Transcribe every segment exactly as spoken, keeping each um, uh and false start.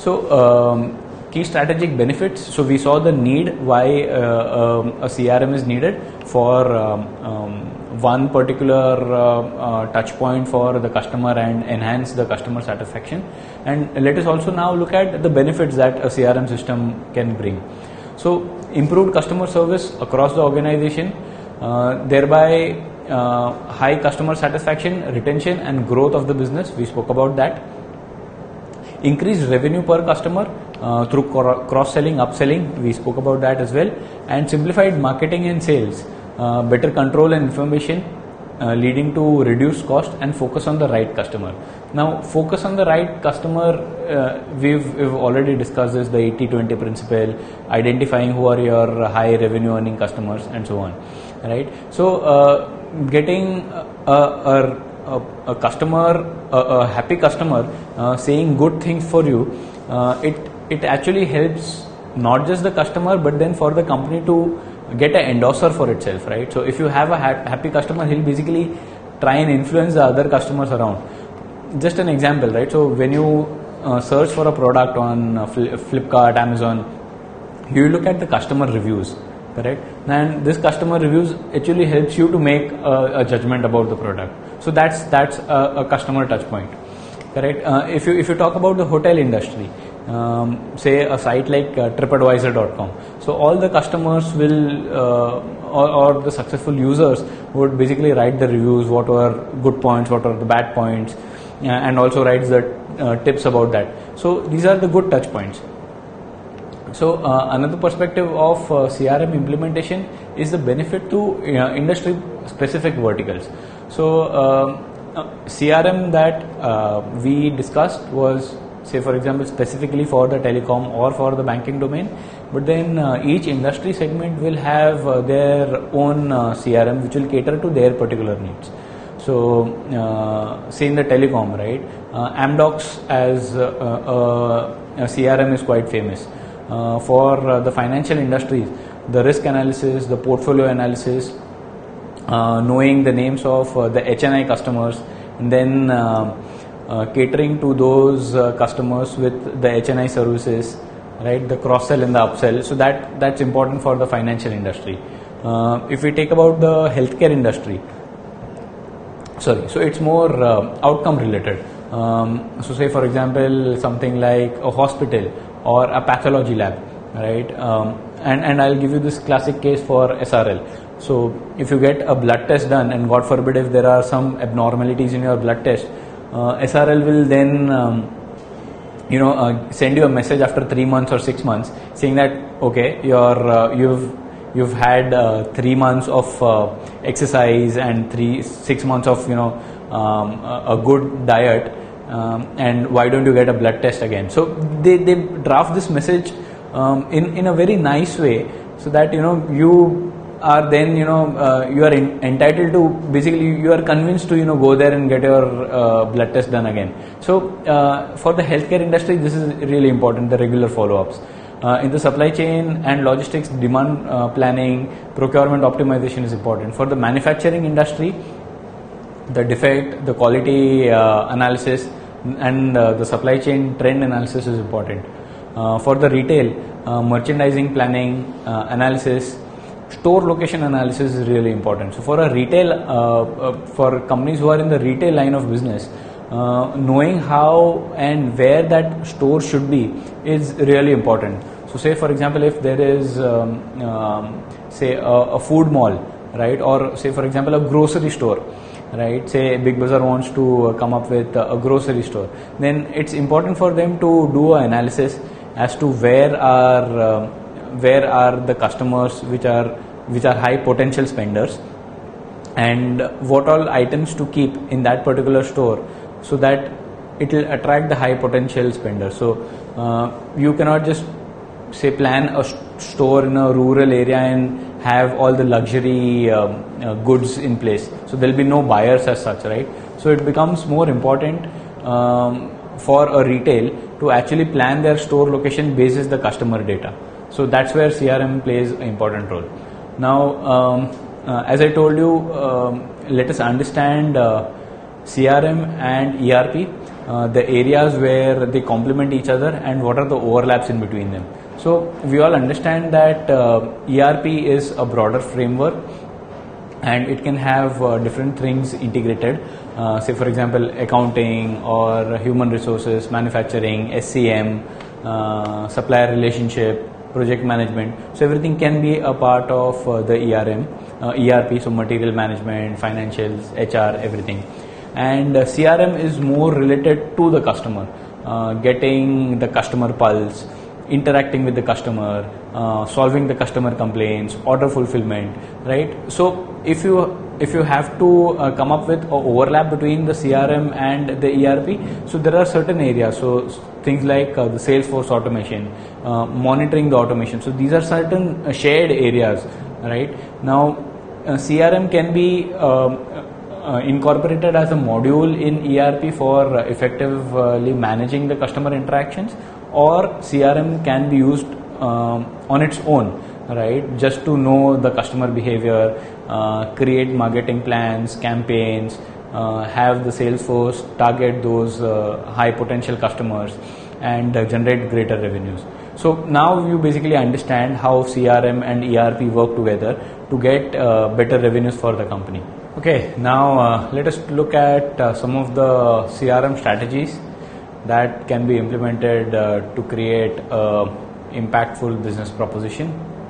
So um, key strategic benefits. So we saw the need why uh, um, a C R M is needed for um, um, one particular uh, uh, touch point for the customer and enhance the customer satisfaction. And let us also now look at the benefits that a C R M system can bring. So improved customer service across the organization, uh, thereby uh, high customer satisfaction, retention and growth of the business. We spoke about that. Increased revenue per customer uh, through cross-selling, upselling, we spoke about that as well, and simplified marketing and sales, uh, better control and information, uh, leading to reduced cost and focus on the right customer. Now, focus on the right customer, uh, we've, we've already discussed this, the eighty twenty principle, identifying who are your high revenue earning customers and so on, right? So, uh, getting a, a A, a customer, a, a happy customer, uh, saying good things for you, uh, it it actually helps not just the customer but then for the company to get an endorser for itself, right? So if you have a ha- happy customer, he'll basically try and influence the other customers around. Just an example, right? So when you uh, search for a product on uh, Flipkart, Amazon, you look at the customer reviews, correct? And this customer reviews actually helps you to make a, a judgment about the product. So that's that's a, a customer touch point, correct? Uh, if you if you talk about the hotel industry, um, say a site like uh, tripadvisor dot com, so all the customers will uh, or, or the successful users would basically write the reviews, what were good points, what are the bad points, uh, and also writes the uh, tips about that. So these are the good touch points. So uh, another perspective of uh, C R M implementation is the benefit to uh, industry specific verticals. So uh, uh, C R M that uh, we discussed was, say for example, specifically for the telecom or for the banking domain, but then uh, each industry segment will have uh, their own uh, C R M which will cater to their particular needs. So uh, say in the telecom, right, uh, Amdocs as uh, uh, a C R M is quite famous. Uh, for uh, the financial industries, the risk analysis, the portfolio analysis, uh, knowing the names of uh, the H N I customers, and then uh, uh, catering to those uh, customers with the H N I services, right, the cross sell and the upsell. So that that's important for the financial industry. Uh, if we take about the healthcare industry, sorry, so it's more uh, outcome related. Um, so say for example something like a hospital or a pathology lab, right? Um, and, and I'll give you this classic case for S R L. So if you get a blood test done, and God forbid if there are some abnormalities in your blood test, uh, S R L will then um, you know uh, send you a message after three months or six months saying that okay, you're uh, you've you've had uh, three months of uh, exercise and three six months of you know um, a, a good diet. Um, and why don't you get a blood test again? So they, they draft this message um, in, in a very nice way, so that you know you are then you know uh, you are in, entitled to, basically you are convinced to you know go there and get your uh, blood test done again. So uh, for the healthcare industry, this is really important, the regular follow-ups. Uh, in the supply chain and logistics, demand uh, planning, procurement optimization is important. For the manufacturing industry, the defect, the quality uh, analysis, and uh, the supply chain trend analysis is important. Uh, for the retail, uh, merchandising planning, uh, analysis, store location analysis is really important. So for a retail, uh, uh, for companies who are in the retail line of business, uh, knowing how and where that store should be is really important. So say for example, if there is um, um, say a, a food mall, right, or say for example a grocery store, right, say Big Bazaar wants to uh, come up with uh, a grocery store, then it's important for them to do an analysis as to where are uh, where are the customers which are which are high potential spenders, and what all items to keep in that particular store so that it will attract the high potential spenders. So uh, you cannot just say plan a st- store in a rural area and have all the luxury um, uh, goods in place. So there will be no buyers as such, right? So it becomes more important um, for a retail to actually plan their store location basis the customer data. So that's where C R M plays an important role. Now, um, uh, as I told you, um, let us understand uh, C R M and E R P. uh, the areas where they complement each other, and what are the overlaps in between them. So we all understand that uh, E R P is a broader framework, and it can have uh, different things integrated. Uh, say for example, accounting or human resources, manufacturing, S C M, uh, supplier relationship, project management. So everything can be a part of uh, the E R M, uh, E R P, so material management, financials, H R, everything. And uh, C R M is more related to the customer, uh, getting the customer pulse, interacting with the customer, uh, solving the customer complaints, order fulfillment, right? So if you if you have to uh, come up with an overlap between the C R M and the E R P, so there are certain areas. So things like uh, the Salesforce automation, uh, monitoring the automation. So these are certain uh, shared areas, right? Now uh, C R M can be um, uh, incorporated as a module in E R P for uh, effectively managing the customer interactions, or C R M can be used um, on its own, right? Just to know the customer behavior, uh, create marketing plans, campaigns, uh, have the Salesforce target those uh, high potential customers, and uh, generate greater revenues. So now you basically understand how C R M and E R P work together to get uh, better revenues for the company. Okay, now uh, let us look at uh, some of the C R M strategies that can be implemented uh, to create a impactful business proposition.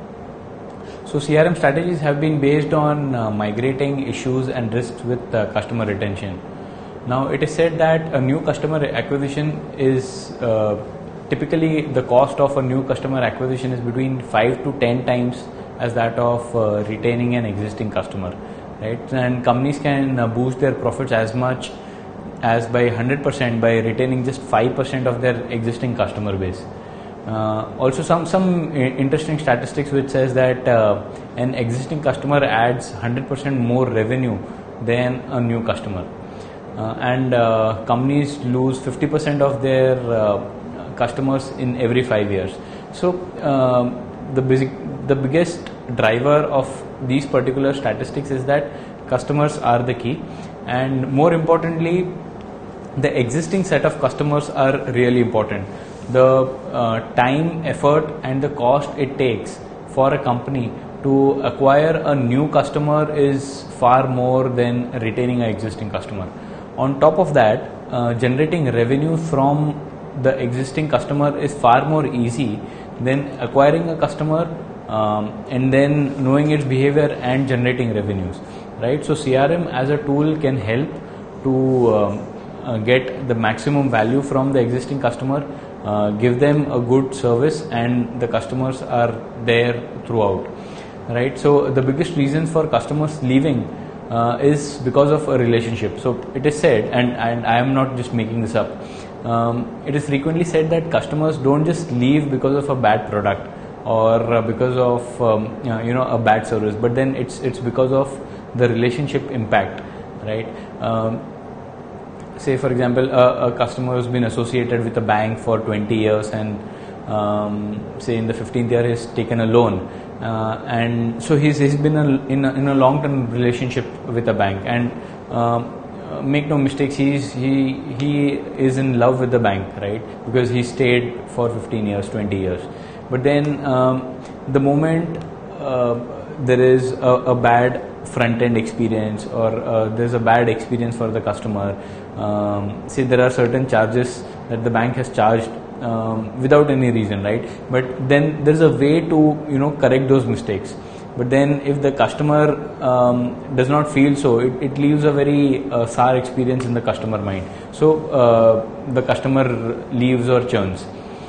So C R M strategies have been based on uh, migrating issues and risks with uh, customer retention. Now it is said that a new customer acquisition is uh, typically the cost of a new customer acquisition is between five to ten times as that of uh, retaining an existing customer, right? And companies can uh, boost their profits as much as by one hundred percent by retaining just five percent of their existing customer base. Uh, also some some interesting statistics which says that uh, an existing customer adds one hundred percent more revenue than a new customer, uh, and uh, companies lose fifty percent of their uh, customers in every five years. So uh, the basic, the biggest driver of these particular statistics is that customers are the key, and more importantly, the existing set of customers are really important. The uh, time, effort and the cost it takes for a company to acquire a new customer is far more than retaining an existing customer. On top of that, uh, generating revenue from the existing customer is far more easy than acquiring a customer um, and then knowing its behavior and generating revenues, right? So C R M as a tool can help to um, uh, get the maximum value from the existing customer, uh, give them a good service, and the customers are there throughout, right? So the biggest reason for customers leaving uh, is because of a relationship. So it is said, and, and I am not just making this up, um, it is frequently said that customers don't just leave because of a bad product or uh, because of um, you know a bad service, but then it's it's because of the relationship impact, right? Um, say for example, a, a customer has been associated with a bank for twenty years, and um, say in the fifteenth year he's taken a loan, uh, and so he's he's been a, in a, in a long-term relationship with a bank, and um, make no mistakes, he's he he is in love with the bank, right? Because he stayed for fifteen years, twenty years. But then um, the moment uh, there is a, a bad front-end experience, or uh, there's a bad experience for the customer, um, say there are certain charges that the bank has charged um, without any reason, right? But then there's a way to you know correct those mistakes. But then if the customer um, does not feel so, it, it leaves a very uh, sour experience in the customer mind. So uh, the customer leaves or churns.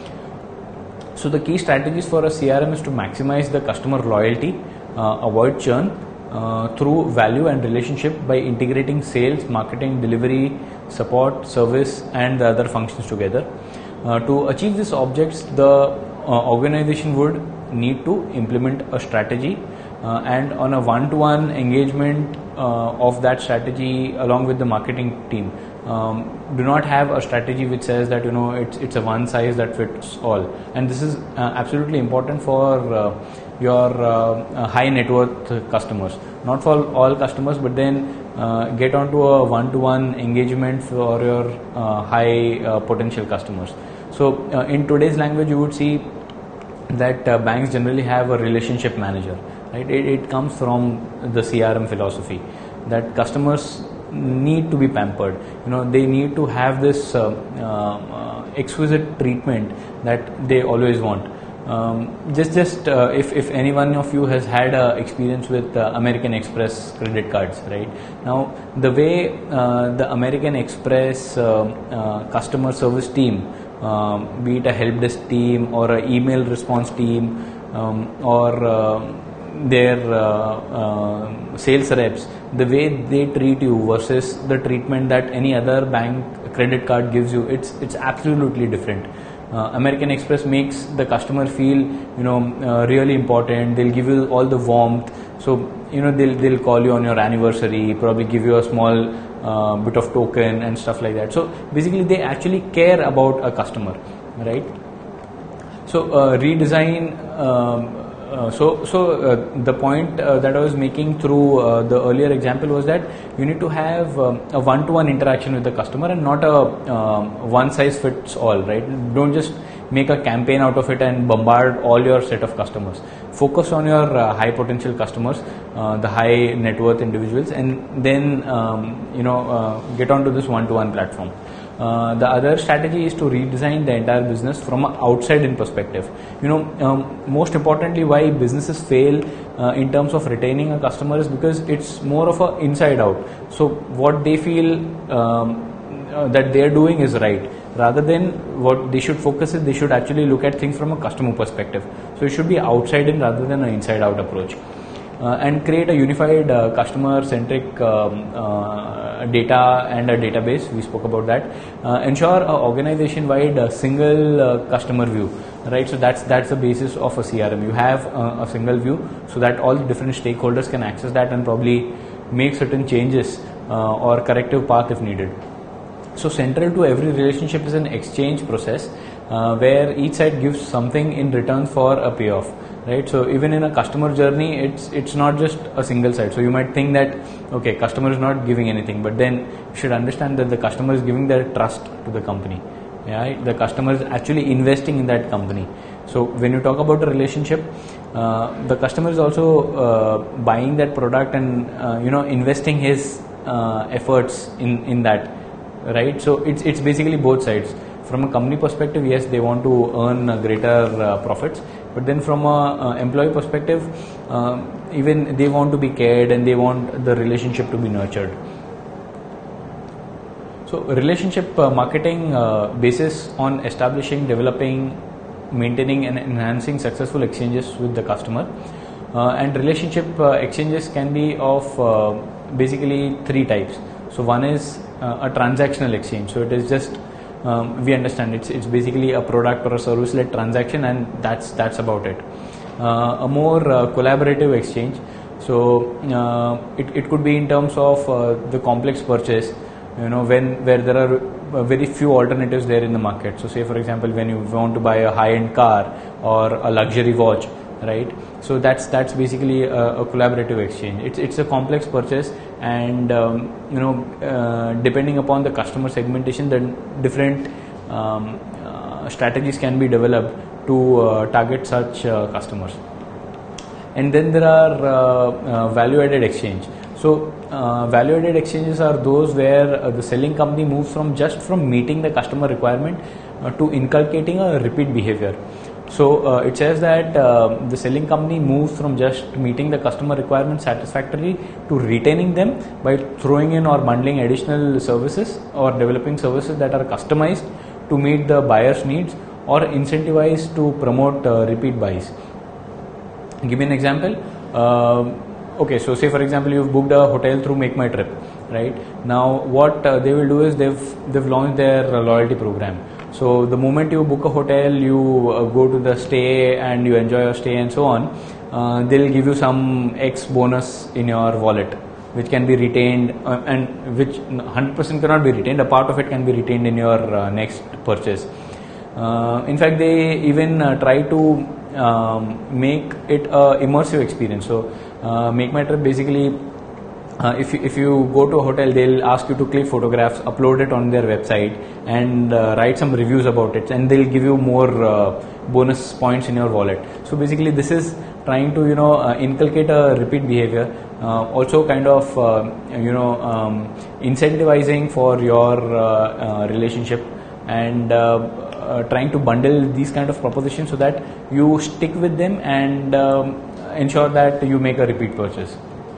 So the key strategies for a C R M is to maximize the customer loyalty, uh, avoid churn uh, through value and relationship by integrating sales, marketing, delivery, support, service and the other functions together. Uh, to achieve these objects, the uh, organization would need to implement a strategy uh, and on a one-to-one engagement uh, of that strategy along with the marketing team. Um, do not have a strategy which says that you know it's it's a one size that fits all, and this is uh, absolutely important for uh, your uh, uh, high net worth customers, not for all customers, but then uh, get onto a one-to-one engagement for your uh, high uh, potential customers. So uh, in today's language, you would see that uh, banks generally have a relationship manager, right? It, it comes from the C R M philosophy that customers need to be pampered. You know, they need to have this uh, uh, exquisite treatment that they always want. Um, just, just uh, if if any one of you has had a experience with uh, American Express credit cards, right? Now, the way uh, the American Express uh, uh, customer service team, um, be it a help desk team or an email response team, um, or uh, their uh, uh, sales reps, the way they treat you versus the treatment that any other bank credit card gives you, it's it's absolutely different. Uh, American Express makes the customer feel, you know, uh, really important. They'll give you all the warmth. So, you know, they'll they'll call you on your anniversary, probably give you a small uh, bit of token and stuff like that. So basically, they actually care about a customer, right? So uh, redesign. Um, Uh, so, so uh, the point uh, that I was making through uh, the earlier example was that you need to have um, a one-to-one interaction with the customer and not a um, one-size-fits-all, right? Don't just make a campaign out of it and bombard all your set of customers. Focus on your uh, high-potential customers, uh, the high-net-worth individuals, and then um, you know uh, get onto this one-to-one platform. Uh, the other strategy is to redesign the entire business from an outside-in perspective. You know, um, most importantly, why businesses fail uh, in terms of retaining a customer is because it's more of a inside-out. So what they feel um, uh, that they're doing is right, rather than what they should focus is they should actually look at things from a customer perspective. So it should be outside-in rather than an inside-out approach. Uh, and create a unified uh, customer-centric um, uh, data and a database. We spoke about that. Uh, ensure a organization-wide uh, single uh, customer view, right? So that's that's the basis of a C R M. You have uh, a single view so that all the different stakeholders can access that and probably make certain changes uh, or corrective path if needed. So central to every relationship is an exchange process uh, where each side gives something in return for a payoff. Right, so even in a customer journey, it's it's not just a single side. So you might think that okay, customer is not giving anything, but then you should understand that the customer is giving their trust to the company. Yeah, the customer is actually investing in that company. So when you talk about a relationship, uh, the customer is also uh, buying that product and uh, you know investing his uh, efforts in in that. Right, so it's it's basically both sides. From a company perspective, yes, they want to earn uh, greater uh, profits. But then from a uh, employee perspective, uh, even they want to be cared and they want the relationship to be nurtured. So relationship uh, marketing uh, basis on establishing, developing, maintaining and enhancing successful exchanges with the customer. Uh, and relationship uh, exchanges can be of uh, basically three types. So one is uh, a transactional exchange. So it is just Um, we understand it's it's basically a product or a service-led transaction, and that's that's about it. Uh, a more uh, collaborative exchange. So uh, it it could be in terms of uh, the complex purchase. You know, when where there are uh, very few alternatives there in the market. So say for example, when you want to buy a high-end car or a luxury watch, right? So that's that's basically a, a collaborative exchange. It's it's a complex purchase, and um, you know, uh, depending upon the customer segmentation, then different um, uh, strategies can be developed to uh, target such uh, customers. And then there are uh, uh, value-added exchange. So uh, value-added exchanges are those where uh, the selling company moves from just from meeting the customer requirement uh, to inculcating a repeat behavior. So uh, it says that uh, the selling company moves from just meeting the customer requirements satisfactorily to retaining them by throwing in or bundling additional services or developing services that are customized to meet the buyer's needs or incentivized to promote uh, repeat buys. Give me an example. Uh, okay, so say for example you've booked a hotel through Make My Trip, right? Now what uh, they will do is they've they've launched their uh, loyalty program. So the moment you book a hotel, you uh, go to the stay and you enjoy your stay and so on, uh, they'll give you some X bonus in your wallet, which can be retained uh, and which one hundred percent cannot be retained. A part of it can be retained in your uh, next purchase. Uh, in fact, they even uh, try to um, make it a immersive experience. So uh, Make My Trip basically Uh, if, you, if you go to a hotel, they'll ask you to click photographs, upload it on their website, and uh, write some reviews about it, and they'll give you more uh, bonus points in your wallet. So basically, this is trying to you know uh, inculcate a repeat behavior, uh, also kind of uh, you know um, incentivizing for your uh, uh, relationship, and uh, uh, trying to bundle these kind of propositions so that you stick with them and um, ensure that you make a repeat purchase.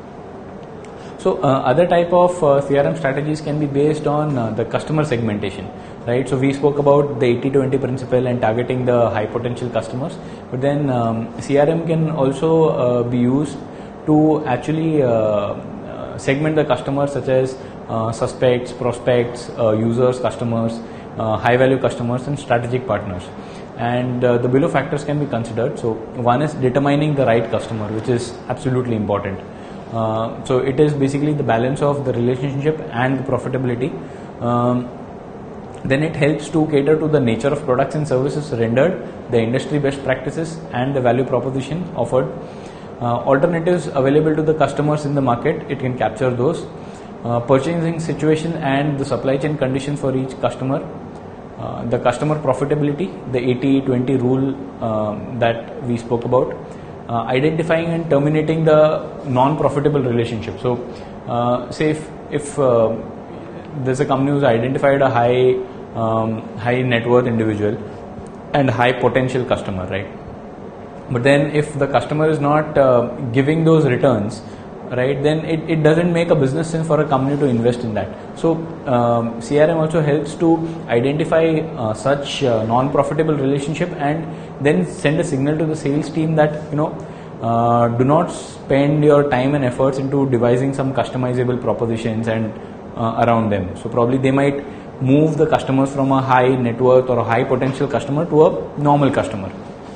So uh, other type of uh, C R M strategies can be based on uh, the customer segmentation, right? So we spoke about the eighty twenty principle and targeting the high potential customers, but then um, C R M can also uh, be used to actually uh, uh, segment the customers, such as uh, suspects, prospects, uh, users, customers, uh, high value customers, and strategic partners. And uh, the below factors can be considered. So one is determining the right customer, which is absolutely important. Uh, so it is basically the balance of the relationship and the profitability. Um, then it helps to cater to the nature of products and services rendered, the industry best practices, and the value proposition offered. Uh, alternatives available to the customers in the market, it can capture those. Uh, purchasing situation and the supply chain conditions for each customer. Uh, the customer profitability, the eighty twenty rule uh, that we spoke about. Uh, identifying and terminating the non-profitable relationship. So, uh, say if, if uh, there's a company who's identified a high um, high net worth individual and high potential customer, right? But then if the customer is not uh, giving those returns, right, then it, it doesn't make a business sense for a company to invest in that. So um, C R M also helps to identify uh, such uh, non-profitable relationship and then send a signal to the sales team that you know uh, do not spend your time and efforts into devising some customizable propositions and uh, around them. So probably they might move the customers from a high net worth or a high potential customer to a normal customer.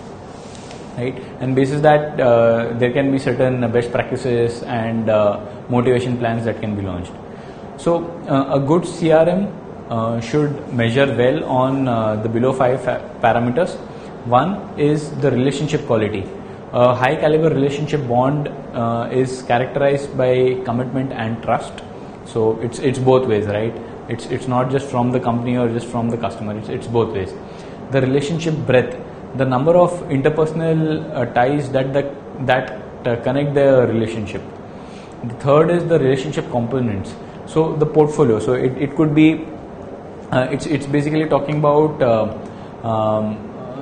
Right? And basis that uh, there can be certain best practices and uh, motivation plans that can be launched. So uh, a good C R M uh, should measure well on uh, the below five fa- parameters. One is the relationship quality. A high caliber relationship bond uh, is characterized by commitment and trust. So it's it's both ways, right? It's it's not just from the company or just from the customer. It's it's both ways. The relationship breadth. The number of interpersonal uh, ties that the, that uh, connect the relationship. The third is the relationship components. So the portfolio. So it, it could be, uh, it's it's basically talking about uh, um,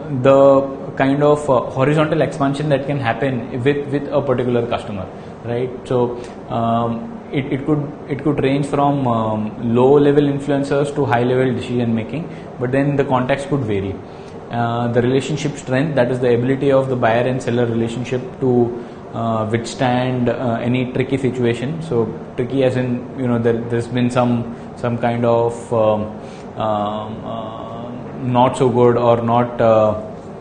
the kind of uh, horizontal expansion that can happen with, with a particular customer, right? So um, it, it could it could range from um, low level influencers to high level decision making, but then the context could vary. Uh, the relationship strength, that is the ability of the buyer and seller relationship to uh, withstand uh, any tricky situation. So tricky as in, you know, there, there's been some some kind of um, um, uh, not so good or not uh,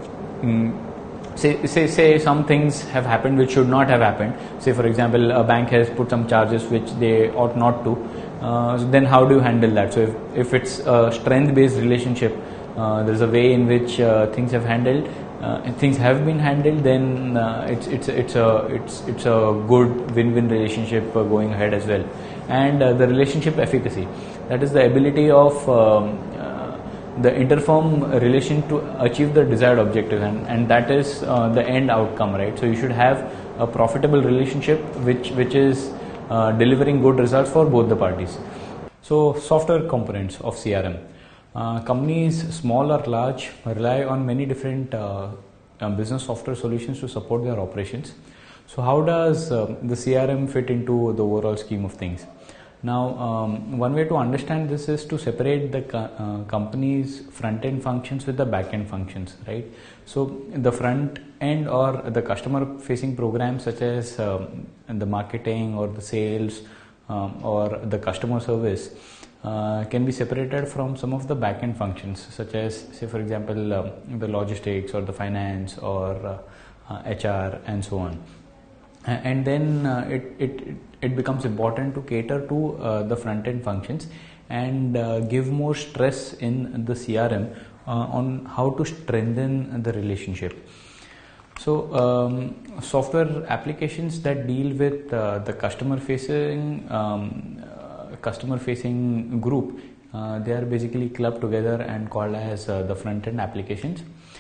mm, say say say some things have happened which should not have happened. Say for example, a bank has put some charges which they ought not to. Uh, so then how do you handle that? So if, if it's a strength based relationship, Uh, there's a way in which uh, things have handled, uh, and things have been handled. Then uh, it's it's it's a it's it's a good win-win relationship uh, going ahead as well. And uh, the relationship efficacy, that is the ability of um, uh, the interfirm relation to achieve the desired objective, and and that is uh, the end outcome, right? So you should have a profitable relationship which which is uh, delivering good results for both the parties. So software components of C R M. Uh, companies, small or large, rely on many different uh, uh, business software solutions to support their operations. So how does uh, the C R M fit into the overall scheme of things? Now, um, one way to understand this is to separate the co- uh, company's front-end functions with the back-end functions, right? So the front end or the customer-facing programs such as um, the marketing or the sales um, or the customer service Uh, can be separated from some of the back-end functions, such as, say for example, um, the logistics or the finance or uh, uh, H R and so on. And then uh, it, it it becomes important to cater to uh, the front-end functions and uh, give more stress in the C R M uh, on how to strengthen the relationship. So um, software applications that deal with uh, the customer facing um, uh, customer facing group, uh, they are basically clubbed together and called as uh, the front end applications.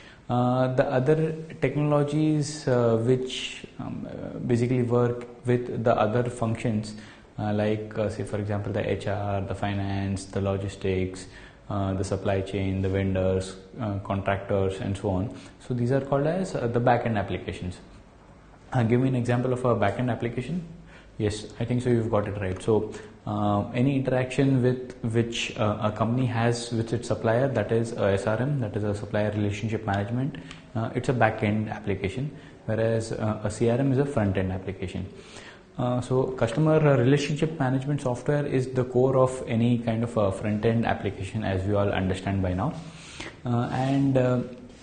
Uh, the other technologies uh, which um, uh, basically work with the other functions, uh, like uh, say for example the H R, the finance, the logistics, uh, the supply chain, the vendors, uh, contractors, and so on. So these are called as uh, the back-end applications. Uh, give me an example of a back-end application. Yes, I think so. You've got it right. So uh, any interaction with which uh, a company has with its supplier, that is a S R M, that is a supplier relationship management. Uh, it's a back-end application, whereas uh, a C R M is a front-end application. Uh, so customer relationship management software is the core of any kind of a front-end application, as we all understand by now. Uh, and uh,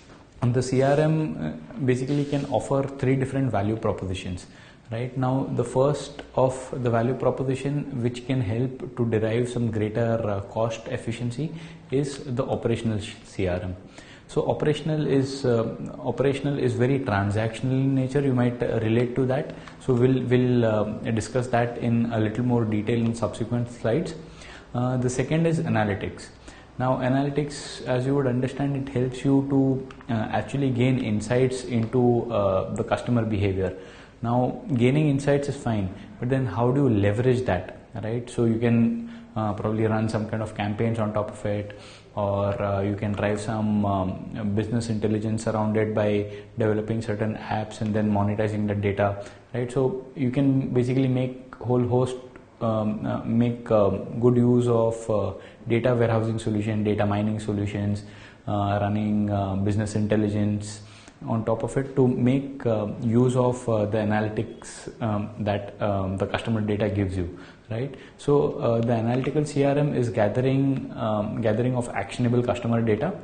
the C R M basically can offer three different value propositions. Right now, the first of the value proposition which can help to derive some greater uh, cost efficiency is the operational C R M. So operational is uh, operational is very transactional in nature. You might uh, relate to that. So we'll we'll uh, discuss that in a little more detail in subsequent slides. Uh, the second is analytics. Now analytics, as you would understand, it helps you to uh, actually gain insights into uh, the customer behavior. Now gaining insights is fine, but then how do you leverage that, right? So you can uh, probably run some kind of campaigns on top of it, or uh, you can drive some um, business intelligence around it by developing certain apps and then monetizing the data, right? So you can basically make whole host um, uh, make uh, good use of uh, data warehousing solution, data mining solutions, uh, running uh, business intelligence on top of it to make uh, use of uh, the analytics um, that um, the customer data gives you, right? So uh, the analytical C R M is gathering um, gathering of actionable customer data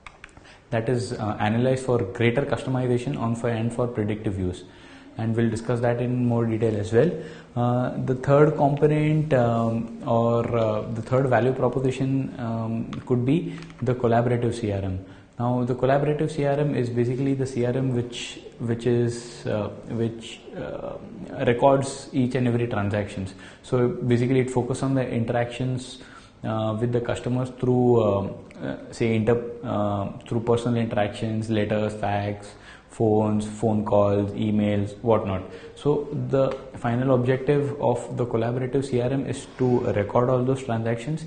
that is uh, analyzed for greater customization on for and for predictive use, and we'll discuss that in more detail as well. Uh, the third component um, or uh, the third value proposition um, could be the collaborative C R M. Now the collaborative C R M is basically the C R M which which is uh, which uh, records each and every transactions. So basically it focuses on the interactions uh, with the customers through uh, uh, say inter uh, through personal interactions, letters, fax, phones, phone calls, emails, whatnot. So the final objective of the collaborative C R M is to record all those transactions.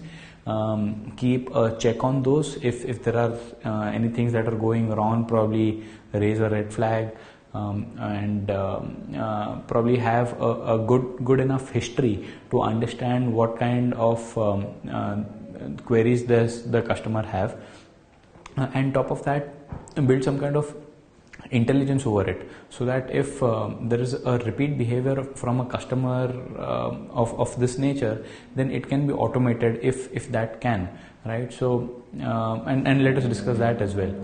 Um, keep a check on those. If, if there are uh, any things that are going wrong, probably raise a red flag, um, and um, uh, probably have a, a good good enough history to understand what kind of um, uh, queries does the customer have, uh, and top of that build some kind of intelligence over it, so that if uh, there is a repeat behavior from a customer uh, of, of this nature, then it can be automated if if that can, right? So uh, and, and let us discuss that as well.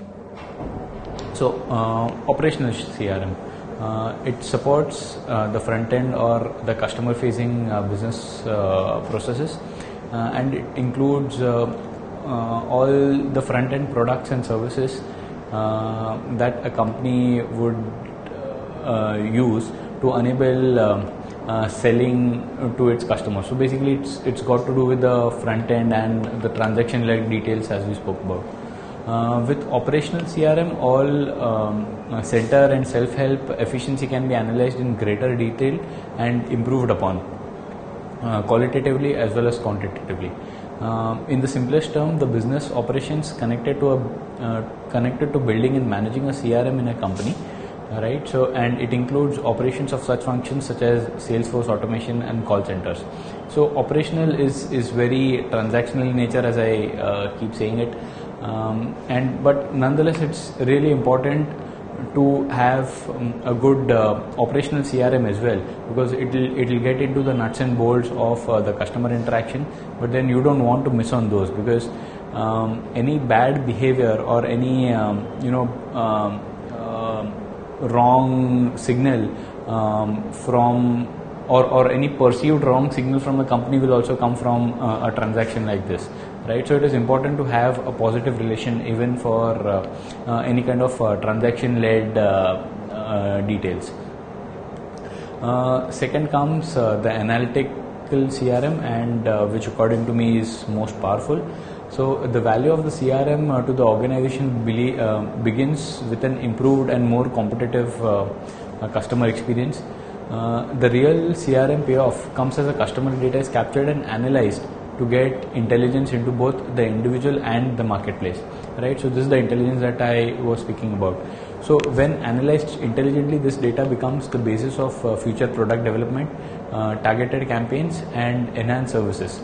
So uh, operational C R M, uh, it supports uh, the front end or the customer facing uh, business uh, processes, uh, and it includes uh, uh, all the front end products and services Uh, that a company would uh, use to enable um, uh, selling to its customers. So basically it's it's got to do with the front end and the transaction like details, as we spoke about. Uh, with operational C R M, all um, center and self-help efficiency can be analyzed in greater detail and improved upon uh, qualitatively as well as quantitatively. Uh, in the simplest term, the business operations connected to a uh, connected to building and managing a C R M in a company, uh, right? So, and it includes operations of such functions such as Salesforce automation and call centers. So, operational is is very transactional in nature, as I uh, keep saying it, um, and but nonetheless, it's really important to have um, a good uh, operational C R M as well, because it will it will get into the nuts and bolts of uh, the customer interaction, but then you don't want to miss on those, because um, any bad behavior or any um, you know um, uh, wrong signal um, from or, or any perceived wrong signal from a company will also come from uh, a transaction like this, right? So it is important to have a positive relation even for uh, uh, any kind of uh, transaction led uh, uh, details. Uh, second comes uh, the analytical C R M, and uh, which according to me is most powerful. So the value of the C R M uh, to the organization be, uh, begins with an improved and more competitive uh, uh, customer experience. Uh, the real C R M payoff comes as a customer data is captured and analyzed to get intelligence into both the individual and the marketplace, right? So this is the intelligence that I was speaking about. So when analyzed intelligently, this data becomes the basis of uh, future product development, uh, targeted campaigns, and enhanced services.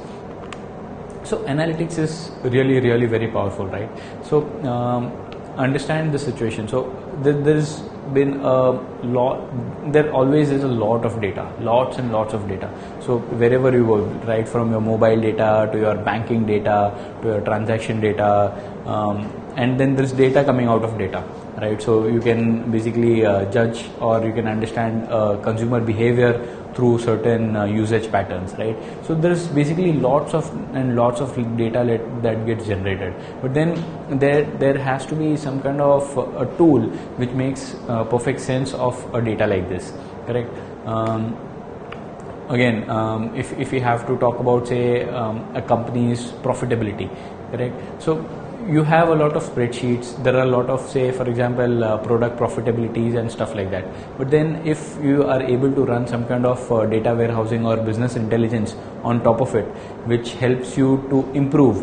So analytics is really, really very powerful, right? So um, understand the situation. So th- there's been a lot, there always is a lot of data, lots and lots of data. So wherever you go, right, from your mobile data to your banking data to your transaction data, um, and then there's data coming out of data, right? So you can basically uh, judge, or you can understand uh, consumer behavior through certain uh, usage patterns, right? So there's basically lots of and lots of data let, that gets generated, but then there there has to be some kind of a tool which makes uh, perfect sense of a data like this, correct? Um, again, um, if, if we have to talk about, say, um, a company's profitability, correct? So you have a lot of spreadsheets, there are a lot of, say, for example, uh, product profitabilities and stuff like that. But then if you are able to run some kind of uh, data warehousing or business intelligence on top of it, which helps you to improve.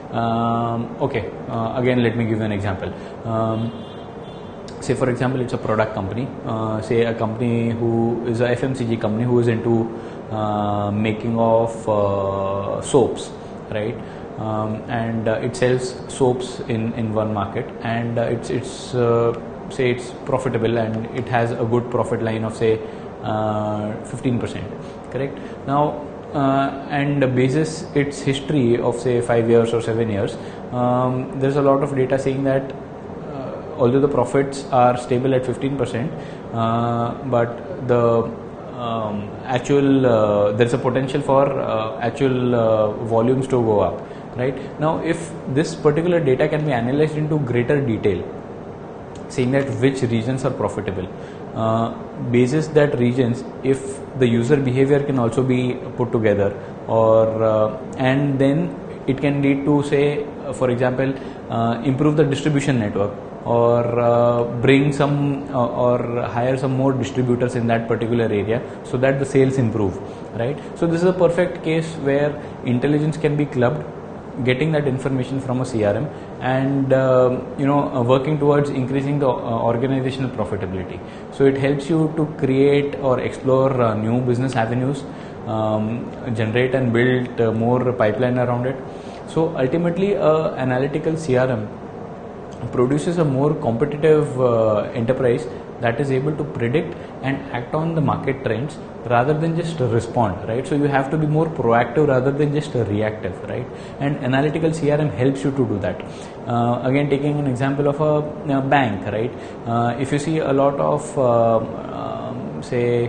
Um, okay, uh, again, let me give you an example. Um, say, for example, it's a product company, uh, say a company who is a F M C G company who is into uh, making of uh, soaps, right? Um, and uh, it sells soaps in, in one market, and uh, it's it's uh, say it's profitable, and it has a good profit line of, say, uh, fifteen percent, correct? Now uh, and basis its history of, say, five years or seven years, um, there's a lot of data saying that uh, although the profits are stable at fifteen percent, uh, but the um, actual uh, there's a potential for uh, actual uh, volumes to go up. Right now, if this particular data can be analyzed into greater detail, saying that which regions are profitable, uh, basis that regions, if the user behavior can also be put together, or uh, and then it can lead to, say, uh, for example, uh, improve the distribution network, or uh, bring some uh, or hire some more distributors in that particular area, so that the sales improve, right? So this is a perfect case where intelligence can be clubbed, getting that information from a C R M, and uh, you know uh, working towards increasing the uh, organizational profitability. So it helps you to create or explore uh, new business avenues, um, generate and build uh, more pipeline around it. So ultimately, uh, analytical C R M produces a more competitive uh, enterprise that is able to predict and act on the market trends rather than just respond, right? So you have to be more proactive rather than just reactive, right? And analytical C R M helps you to do that. Uh, again, taking an example of a, a bank, right? Uh, if you see a lot of uh, um, say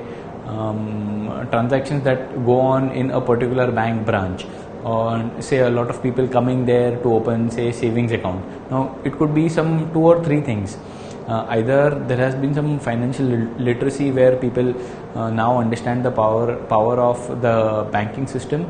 um, transactions that go on in a particular bank branch, or say a lot of people coming there to open, say, savings account. Now it could be some two or three things. Uh, either there has been some financial literacy where people uh, now understand the power power of the banking system,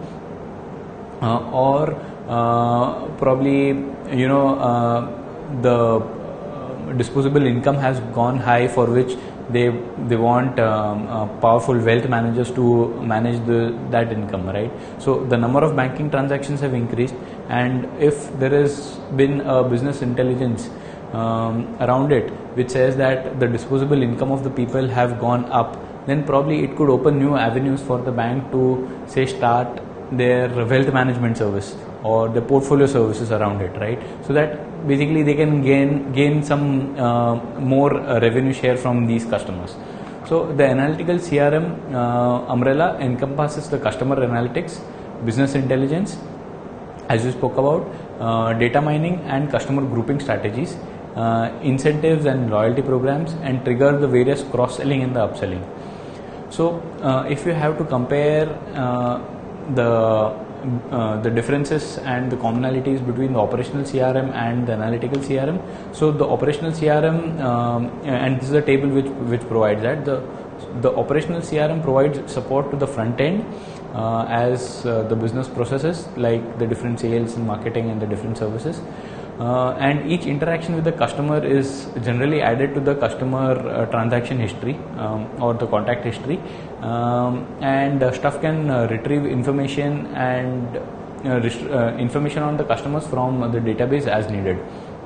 uh, or uh, probably you know uh, the uh, disposable income has gone high, for which they they want um, uh, powerful wealth managers to manage the that income, right? So the number of banking transactions have increased, and if there has been a business intelligence Um, around it which says that the disposable income of the people have gone up, then probably it could open new avenues for the bank to, say, start their wealth management service or the portfolio services around it, right? So that basically they can gain gain some uh, more uh, revenue share from these customers. So the analytical C R M uh, umbrella encompasses the customer analytics, business intelligence, as we spoke about, uh, data mining and customer grouping strategies, Uh, incentives and loyalty programs, and trigger the various cross-selling and the upselling. So uh, if you have to compare uh, the uh, the differences and the commonalities between the operational C R M and the analytical C R M. So the operational C R M, um, and this is a table which which provides that the the operational C R M provides support to the front end uh, as uh, the business processes like the different sales and marketing and the different services. Uh, and each interaction with the customer is generally added to the customer uh, transaction history um, or the contact history, um, and uh, stuff can uh, retrieve information and uh, rest- uh, information on the customers from the database as needed.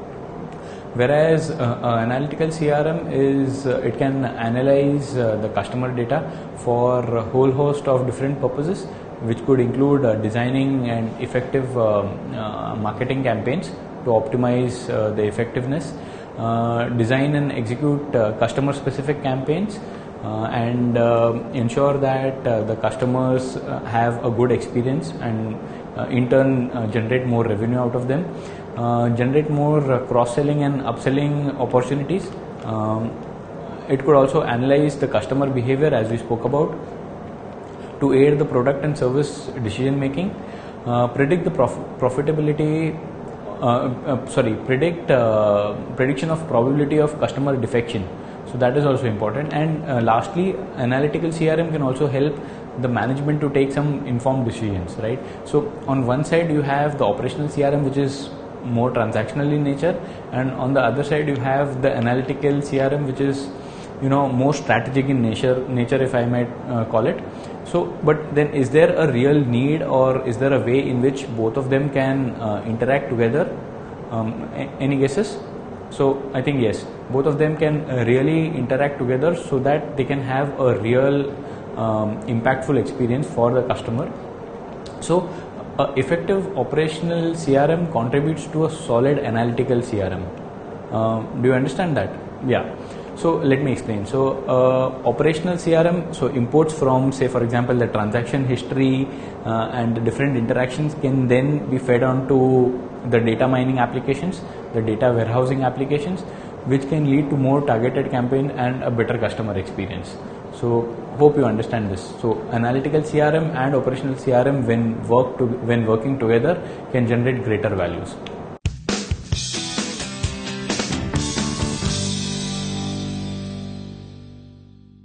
Whereas uh, uh, analytical C R M is uh, it can analyze uh, the customer data for a whole host of different purposes, which could include uh, designing and effective uh, uh, marketing campaigns to optimize uh, the effectiveness, uh, design and execute uh, customer specific campaigns, uh, and uh, ensure that uh, the customers uh, have a good experience, and uh, in turn uh, generate more revenue out of them, uh, generate more uh, cross-selling and upselling opportunities. Um, it could also analyze the customer behavior, as we spoke about, to aid the product and service decision making, uh, predict the prof- profitability Uh, uh, sorry, predict uh, prediction of probability of customer defection. So that is also important. And uh, lastly, analytical C R M can also help the management to take some informed decisions, right? So on one side you have the operational C R M, which is more transactional in nature, and on the other side you have the analytical C R M, which is, you know, more strategic in nature, nature if I might uh, call it. So, but then is there a real need, or is there a way in which both of them can uh, interact together? Um, a- any guesses? So, I think yes, both of them can uh, really interact together so that they can have a real um, impactful experience for the customer. So, uh, effective operational C R M contributes to a solid analytical C R M. Uh, do you understand that? Yeah. So let me explain. So uh, operational C R M, so imports from, say for example, the transaction history uh, and the different interactions can then be fed onto the data mining applications, the data warehousing applications, which can lead to more targeted campaign and a better customer experience. So hope you understand this. So analytical C R M and operational C R M, when work to when working together, can generate greater values.